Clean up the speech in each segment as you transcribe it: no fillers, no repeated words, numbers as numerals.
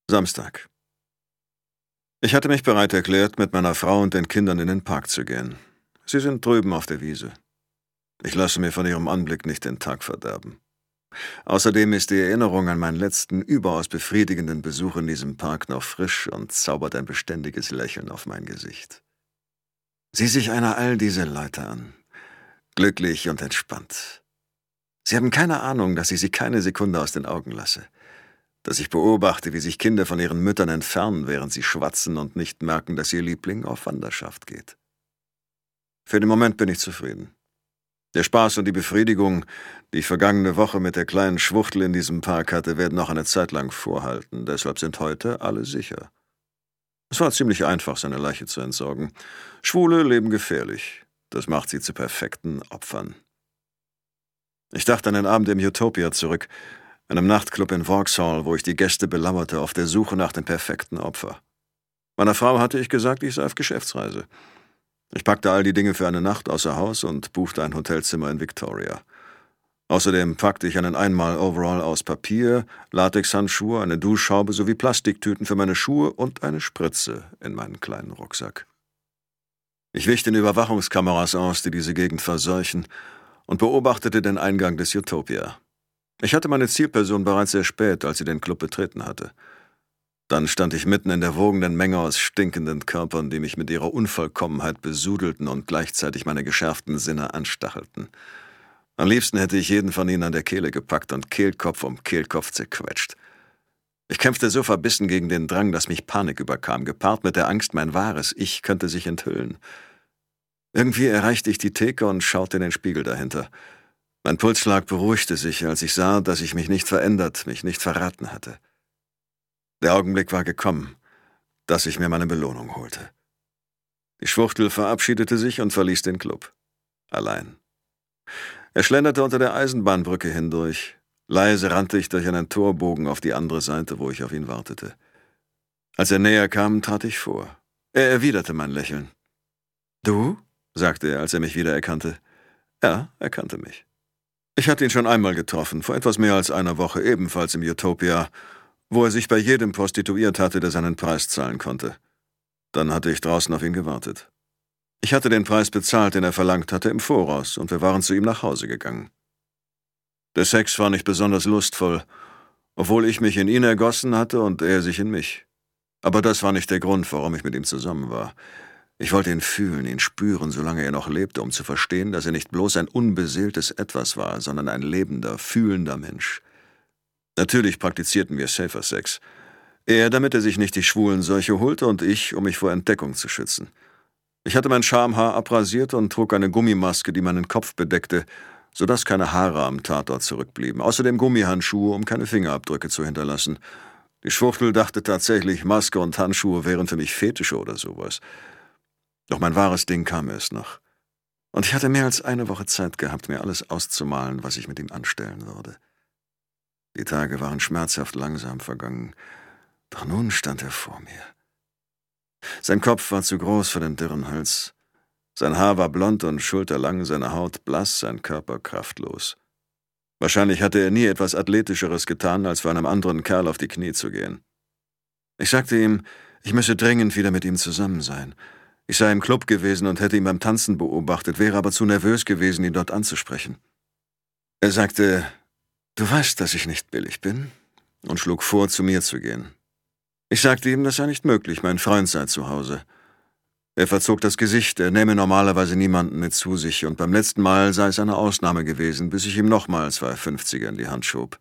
Samstag. Ich hatte mich bereit erklärt, mit meiner Frau und den Kindern in den Park zu gehen. Sie sind drüben auf der Wiese. Ich lasse mir von ihrem Anblick nicht den Tag verderben. Außerdem ist die Erinnerung an meinen letzten, überaus befriedigenden Besuch in diesem Park noch frisch und zaubert ein beständiges Lächeln auf mein Gesicht. Sieh sich einer all diese Leute an. Glücklich und entspannt. Sie haben keine Ahnung, dass ich sie keine Sekunde aus den Augen lasse. Dass ich beobachte, wie sich Kinder von ihren Müttern entfernen, während sie schwatzen und nicht merken, dass ihr Liebling auf Wanderschaft geht. Für den Moment bin ich zufrieden. Der Spaß und die Befriedigung, die ich vergangene Woche mit der kleinen Schwuchtel in diesem Park hatte, werden noch eine Zeit lang vorhalten. Deshalb sind heute alle sicher. Es war ziemlich einfach, seine Leiche zu entsorgen. Schwule leben gefährlich. Das macht sie zu perfekten Opfern. Ich dachte an den Abend im Utopia zurück, einem Nachtclub in Vauxhall, wo ich die Gäste belauerte auf der Suche nach dem perfekten Opfer. Meiner Frau hatte ich gesagt, ich sei auf Geschäftsreise. Ich packte all die Dinge für eine Nacht außer Haus und buchte ein Hotelzimmer in Victoria. Außerdem packte ich einen Einmal-Overall aus Papier, Latexhandschuhe, eine Duschhaube sowie Plastiktüten für meine Schuhe und eine Spritze in meinen kleinen Rucksack. Ich wich den Überwachungskameras aus, die diese Gegend verseuchen, und beobachtete den Eingang des Utopia. Ich hatte meine Zielperson bereits sehr spät, als sie den Club betreten hatte. Dann stand ich mitten in der wogenden Menge aus stinkenden Körpern, die mich mit ihrer Unvollkommenheit besudelten und gleichzeitig meine geschärften Sinne anstachelten. Am liebsten hätte ich jeden von ihnen an der Kehle gepackt und Kehlkopf um Kehlkopf zerquetscht. Ich kämpfte so verbissen gegen den Drang, dass mich Panik überkam, gepaart mit der Angst, mein wahres Ich könnte sich enthüllen. Irgendwie erreichte ich die Theke und schaute in den Spiegel dahinter. Mein Pulsschlag beruhigte sich, als ich sah, dass ich mich nicht verändert, mich nicht verraten hatte. Der Augenblick war gekommen, dass ich mir meine Belohnung holte. Die Schwuchtel verabschiedete sich und verließ den Club. Allein. Er schlenderte unter der Eisenbahnbrücke hindurch. Leise rannte ich durch einen Torbogen auf die andere Seite, wo ich auf ihn wartete. Als er näher kam, trat ich vor. Er erwiderte mein Lächeln. »Du?« sagte er, als er mich wiedererkannte. Ja, er kannte mich. Ich hatte ihn schon einmal getroffen, vor etwas mehr als einer Woche, ebenfalls im Utopia, wo er sich bei jedem prostituiert hatte, der seinen Preis zahlen konnte. Dann hatte ich draußen auf ihn gewartet. Ich hatte den Preis bezahlt, den er verlangt hatte, im Voraus, und wir waren zu ihm nach Hause gegangen. Der Sex war nicht besonders lustvoll, obwohl ich mich in ihn ergossen hatte und er sich in mich. Aber das war nicht der Grund, warum ich mit ihm zusammen war. Ich wollte ihn fühlen, ihn spüren, solange er noch lebte, um zu verstehen, dass er nicht bloß ein unbeseeltes Etwas war, sondern ein lebender, fühlender Mensch. Natürlich praktizierten wir Safer Sex. Er, damit er sich nicht die schwulen Seuche holte, und ich, um mich vor Entdeckung zu schützen. Ich hatte mein Schamhaar abrasiert und trug eine Gummimaske, die meinen Kopf bedeckte, sodass keine Haare am Tatort zurückblieben. Außerdem Gummihandschuhe, um keine Fingerabdrücke zu hinterlassen. Die Schwuchtel dachte tatsächlich, Maske und Handschuhe wären für mich Fetische oder sowas. Doch mein wahres Ding kam erst noch. Und ich hatte mehr als eine Woche Zeit gehabt, mir alles auszumalen, was ich mit ihm anstellen würde. Die Tage waren schmerzhaft langsam vergangen, doch nun stand er vor mir. Sein Kopf war zu groß für den dürren Hals. Sein Haar war blond und schulterlang, seine Haut blass, sein Körper kraftlos. Wahrscheinlich hatte er nie etwas Athletischeres getan, als für einem anderen Kerl auf die Knie zu gehen. Ich sagte ihm, ich müsse dringend wieder mit ihm zusammen sein. Ich sei im Club gewesen und hätte ihn beim Tanzen beobachtet, wäre aber zu nervös gewesen, ihn dort anzusprechen. Er sagte, »Du weißt, dass ich nicht billig bin«, und schlug vor, zu mir zu gehen. Ich sagte ihm, das sei nicht möglich, mein Freund sei zu Hause. Er verzog das Gesicht, er nähme normalerweise niemanden mit zu sich, und beim letzten Mal sei es eine Ausnahme gewesen, bis ich ihm nochmal 2 50er in die Hand schob.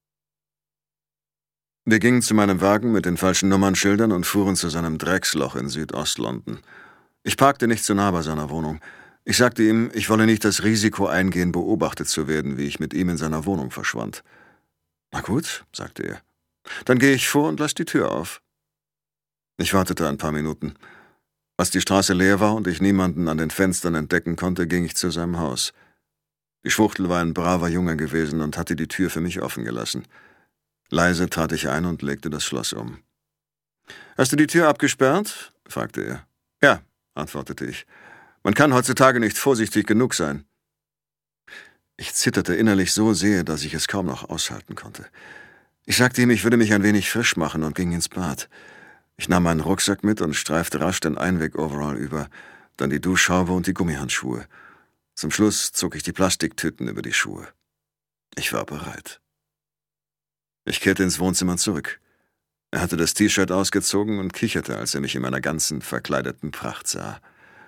Wir gingen zu meinem Wagen mit den falschen Nummernschildern und fuhren zu seinem Drecksloch in Südost-London. Ich parkte nicht zu nah bei seiner Wohnung. Ich sagte ihm, ich wolle nicht das Risiko eingehen, beobachtet zu werden, wie ich mit ihm in seiner Wohnung verschwand. »Na gut«, sagte er, »dann gehe ich vor und lass die Tür auf.« Ich wartete ein paar Minuten. Als die Straße leer war und ich niemanden an den Fenstern entdecken konnte, ging ich zu seinem Haus. Die Schwuchtel war ein braver Junge gewesen und hatte die Tür für mich offen gelassen. Leise trat ich ein und legte das Schloss um. »Hast du die Tür abgesperrt?« fragte er. »Ja«, antwortete ich. »Man kann heutzutage nicht vorsichtig genug sein.« Ich zitterte innerlich so sehr, dass ich es kaum noch aushalten konnte. Ich sagte ihm, ich würde mich ein wenig frisch machen und ging ins Bad. Ich nahm meinen Rucksack mit und streifte rasch den Einweg-Overall über, dann die Duschhaube und die Gummihandschuhe. Zum Schluss zog ich die Plastiktüten über die Schuhe. Ich war bereit. Ich kehrte ins Wohnzimmer zurück. Er hatte das T-Shirt ausgezogen und kicherte, als er mich in meiner ganzen verkleideten Pracht sah.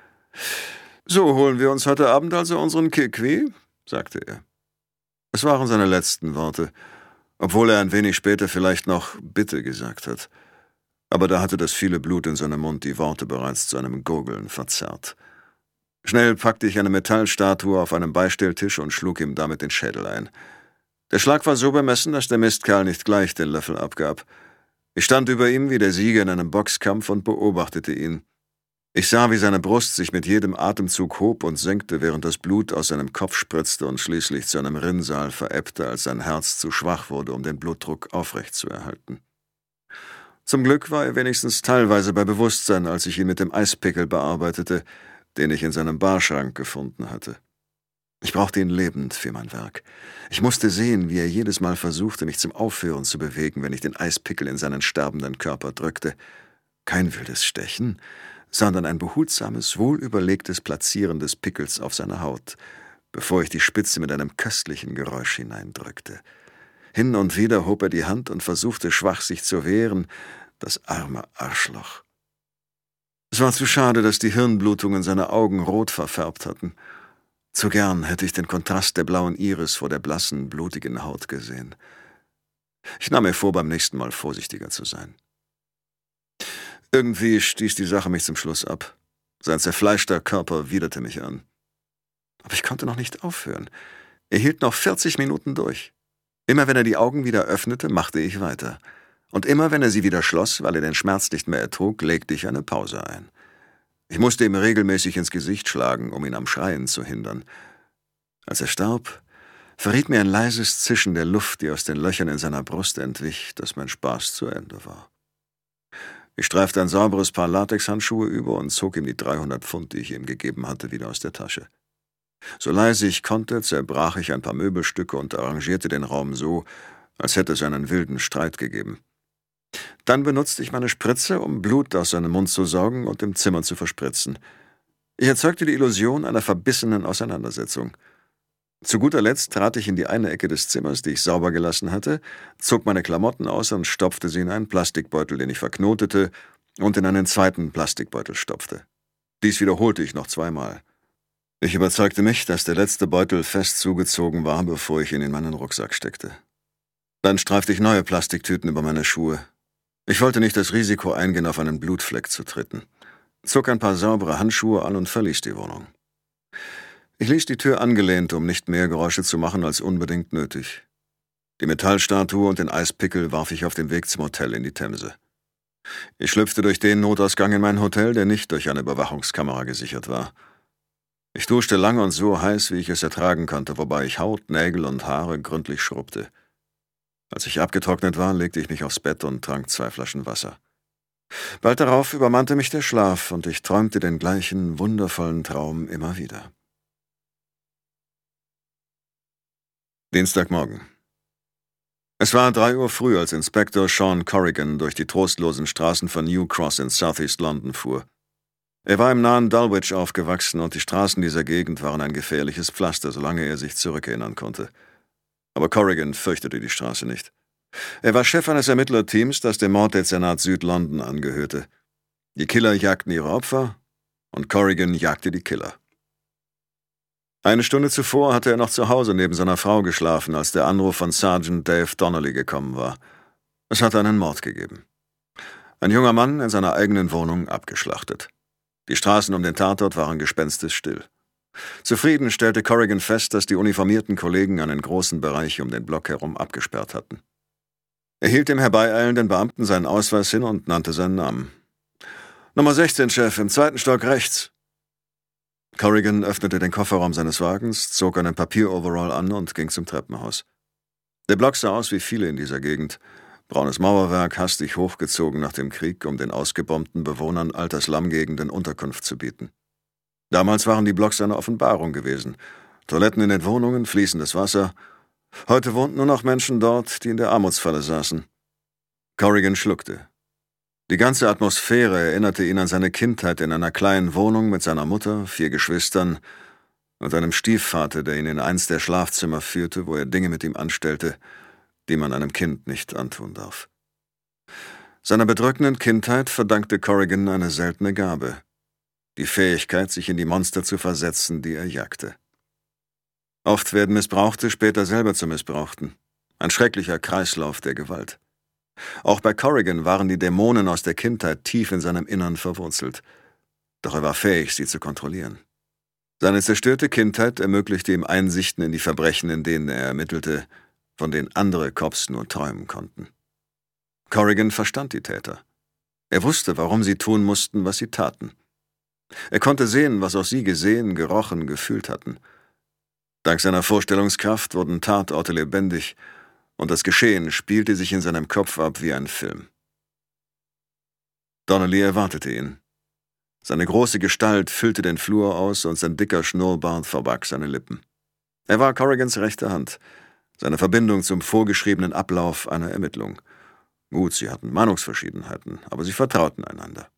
»So holen wir uns heute Abend also unseren Kick, wie?« sagte er. Es waren seine letzten Worte, obwohl er ein wenig später vielleicht noch »Bitte« gesagt hat. Aber da hatte das viele Blut in seinem Mund die Worte bereits zu einem Gurgeln verzerrt. Schnell packte ich eine Metallstatue auf einem Beistelltisch und schlug ihm damit den Schädel ein. Der Schlag war so bemessen, dass der Mistkerl nicht gleich den Löffel abgab. Ich stand über ihm wie der Sieger in einem Boxkampf und beobachtete ihn. Ich sah, wie seine Brust sich mit jedem Atemzug hob und senkte, während das Blut aus seinem Kopf spritzte und schließlich zu einem Rinnsal verebbte, als sein Herz zu schwach wurde, um den Blutdruck aufrechtzuerhalten. Zum Glück war er wenigstens teilweise bei Bewusstsein, als ich ihn mit dem Eispickel bearbeitete, den ich in seinem Barschrank gefunden hatte. Ich brauchte ihn lebend für mein Werk. Ich musste sehen, wie er jedes Mal versuchte, mich zum Aufhören zu bewegen, wenn ich den Eispickel in seinen sterbenden Körper drückte. Kein wildes Stechen, sondern ein behutsames, wohlüberlegtes Platzieren des Pickels auf seiner Haut, bevor ich die Spitze mit einem köstlichen Geräusch hineindrückte. Hin und wieder hob er die Hand und versuchte schwach sich zu wehren, das arme Arschloch. Es war zu schade, dass die Hirnblutungen seine Augen rot verfärbt hatten. Zu gern hätte ich den Kontrast der blauen Iris vor der blassen, blutigen Haut gesehen. Ich nahm mir vor, beim nächsten Mal vorsichtiger zu sein. Irgendwie stieß die Sache mich zum Schluss ab. Sein zerfleischter Körper widerte mich an. Aber ich konnte noch nicht aufhören. Er hielt noch 40 Minuten durch. Immer wenn er die Augen wieder öffnete, machte ich weiter. Und immer wenn er sie wieder schloss, weil er den Schmerz nicht mehr ertrug, legte ich eine Pause ein. Ich musste ihm regelmäßig ins Gesicht schlagen, um ihn am Schreien zu hindern. Als er starb, verriet mir ein leises Zischen der Luft, die aus den Löchern in seiner Brust entwich, dass mein Spaß zu Ende war. Ich streifte ein sauberes Paar Latexhandschuhe über und zog ihm die 300 Pfund, die ich ihm gegeben hatte, wieder aus der Tasche. So leise ich konnte, zerbrach ich ein paar Möbelstücke und arrangierte den Raum so, als hätte es einen wilden Streit gegeben. Dann benutzte ich meine Spritze, um Blut aus seinem Mund zu saugen und im Zimmer zu verspritzen. Ich erzeugte die Illusion einer verbissenen Auseinandersetzung. Zu guter Letzt trat ich in die eine Ecke des Zimmers, die ich sauber gelassen hatte, zog meine Klamotten aus und stopfte sie in einen Plastikbeutel, den ich verknotete und in einen zweiten Plastikbeutel stopfte. Dies wiederholte ich noch 2-mal. Ich überzeugte mich, dass der letzte Beutel fest zugezogen war, bevor ich ihn in meinen Rucksack steckte. Dann streifte ich neue Plastiktüten über meine Schuhe. Ich wollte nicht das Risiko eingehen, auf einen Blutfleck zu treten, zog ein paar saubere Handschuhe an und verließ die Wohnung. Ich ließ die Tür angelehnt, um nicht mehr Geräusche zu machen als unbedingt nötig. Die Metallstatue und den Eispickel warf ich auf dem Weg zum Hotel in die Themse. Ich schlüpfte durch den Notausgang in mein Hotel, der nicht durch eine Überwachungskamera gesichert war. Ich duschte lange und so heiß, wie ich es ertragen konnte, wobei ich Haut, Nägel und Haare gründlich schrubbte. Als ich abgetrocknet war, legte ich mich aufs Bett und trank 2 Flaschen Wasser. Bald darauf übermannte mich der Schlaf und ich träumte den gleichen wundervollen Traum immer wieder. Dienstagmorgen. Es war 3 Uhr früh, als Inspektor Sean Corrigan durch die trostlosen Straßen von New Cross in Southeast London fuhr. Er war im nahen Dulwich aufgewachsen und die Straßen dieser Gegend waren ein gefährliches Pflaster, solange er sich zurückerinnern konnte. Aber Corrigan fürchtete die Straße nicht. Er war Chef eines Ermittlerteams, das dem Morddezernat Süd-London angehörte. Die Killer jagten ihre Opfer und Corrigan jagte die Killer. Eine Stunde zuvor hatte er noch zu Hause neben seiner Frau geschlafen, als der Anruf von Sergeant Dave Donnelly gekommen war. Es hatte einen Mord gegeben. Ein junger Mann in seiner eigenen Wohnung abgeschlachtet. Die Straßen um den Tatort waren gespenstisch-still. Zufrieden stellte Corrigan fest, dass die uniformierten Kollegen einen großen Bereich um den Block herum abgesperrt hatten. Er hielt dem herbeieilenden Beamten seinen Ausweis hin und nannte seinen Namen. »Nummer 16, Chef, im 2. Stock rechts.« Corrigan öffnete den Kofferraum seines Wagens, zog einen Papier-Overall an und ging zum Treppenhaus. Der Block sah aus wie viele in dieser Gegend. Braunes Mauerwerk, hastig hochgezogen nach dem Krieg, um den ausgebombten Bewohnern alter Slumgegenden Unterkunft zu bieten. Damals waren die Blocks eine Offenbarung gewesen. Toiletten in den Wohnungen, fließendes Wasser Heute wohnten nur noch Menschen dort, die in der Armutsfalle saßen. Corrigan schluckte. Die ganze Atmosphäre erinnerte ihn an seine Kindheit in einer kleinen Wohnung mit seiner Mutter, 4 Geschwistern und einem Stiefvater, der ihn in eins der Schlafzimmer führte, wo er Dinge mit ihm anstellte, die man einem Kind nicht antun darf. Seiner bedrückenden Kindheit verdankte Corrigan eine seltene Gabe: die Fähigkeit, sich in die Monster zu versetzen, die er jagte. Oft werden Missbrauchte später selber zu Missbrauchten. Ein schrecklicher Kreislauf der Gewalt. Auch bei Corrigan waren die Dämonen aus der Kindheit tief in seinem Innern verwurzelt. Doch er war fähig, sie zu kontrollieren. Seine zerstörte Kindheit ermöglichte ihm Einsichten in die Verbrechen, in denen er ermittelte, von denen andere Cops nur träumen konnten. Corrigan verstand die Täter. Er wusste, warum sie tun mussten, was sie taten. Er konnte sehen, was auch sie gesehen, gerochen, gefühlt hatten. Dank seiner Vorstellungskraft wurden Tatorte lebendig, und das Geschehen spielte sich in seinem Kopf ab wie ein Film. Donnelly erwartete ihn. Seine große Gestalt füllte den Flur aus und sein dicker Schnurrbart verbarg seine Lippen. Er war Corrigans rechte Hand, seine Verbindung zum vorgeschriebenen Ablauf einer Ermittlung. Gut, sie hatten Meinungsverschiedenheiten, aber sie vertrauten einander.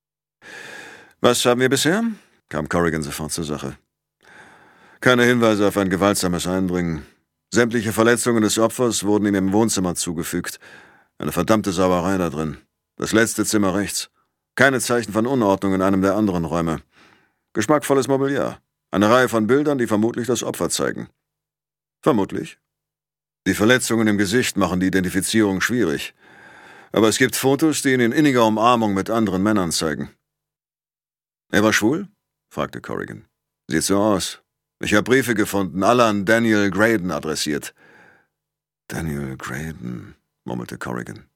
»Was haben wir bisher?« kam Corrigan sofort zur Sache. »Keine Hinweise auf ein gewaltsames Eindringen. Sämtliche Verletzungen des Opfers wurden ihm im Wohnzimmer zugefügt. Eine verdammte Sauerei da drin. Das letzte Zimmer rechts. Keine Zeichen von Unordnung in einem der anderen Räume. Geschmackvolles Mobiliar. Eine Reihe von Bildern, die vermutlich das Opfer zeigen.« »Vermutlich. Die Verletzungen im Gesicht machen die Identifizierung schwierig. Aber es gibt Fotos, die ihn in inniger Umarmung mit anderen Männern zeigen.« »Er war schwul?« fragte Corrigan. »Sieht so aus. Ich habe Briefe gefunden, alle an Daniel Graydon adressiert.« »Daniel Graydon«, murmelte Corrigan.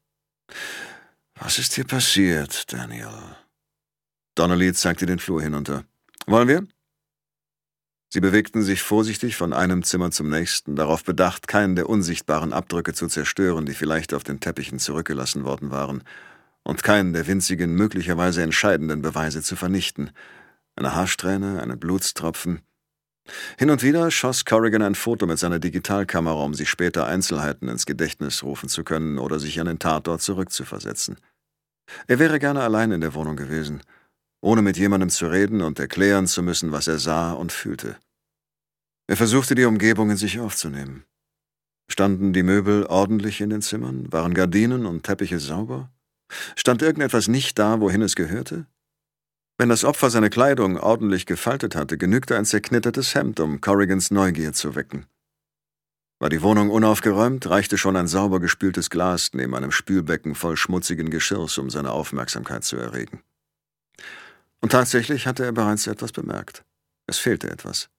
»Was ist hier passiert, Daniel?« Donnelly zeigte den Flur hinunter. »Wollen wir?« Sie bewegten sich vorsichtig von einem Zimmer zum nächsten, darauf bedacht, keinen der unsichtbaren Abdrücke zu zerstören, die vielleicht auf den Teppichen zurückgelassen worden waren, und keinen der winzigen, möglicherweise entscheidenden Beweise zu vernichten. Eine Haarsträhne, einen Blutstropfen. Hin und wieder schoss Corrigan ein Foto mit seiner Digitalkamera, um sich später Einzelheiten ins Gedächtnis rufen zu können oder sich an den Tatort zurückzuversetzen. Er wäre gerne allein in der Wohnung gewesen, ohne mit jemandem zu reden und erklären zu müssen, was er sah und fühlte. Er versuchte, die Umgebung in sich aufzunehmen. Standen die Möbel ordentlich in den Zimmern? Waren Gardinen und Teppiche sauber? Stand irgendetwas nicht da, wohin es gehörte? Wenn das Opfer seine Kleidung ordentlich gefaltet hatte, genügte ein zerknittertes Hemd, um Corrigans Neugier zu wecken. War die Wohnung unaufgeräumt, reichte schon ein sauber gespültes Glas neben einem Spülbecken voll schmutzigen Geschirrs, um seine Aufmerksamkeit zu erregen. Und tatsächlich hatte er bereits etwas bemerkt. Es fehlte etwas.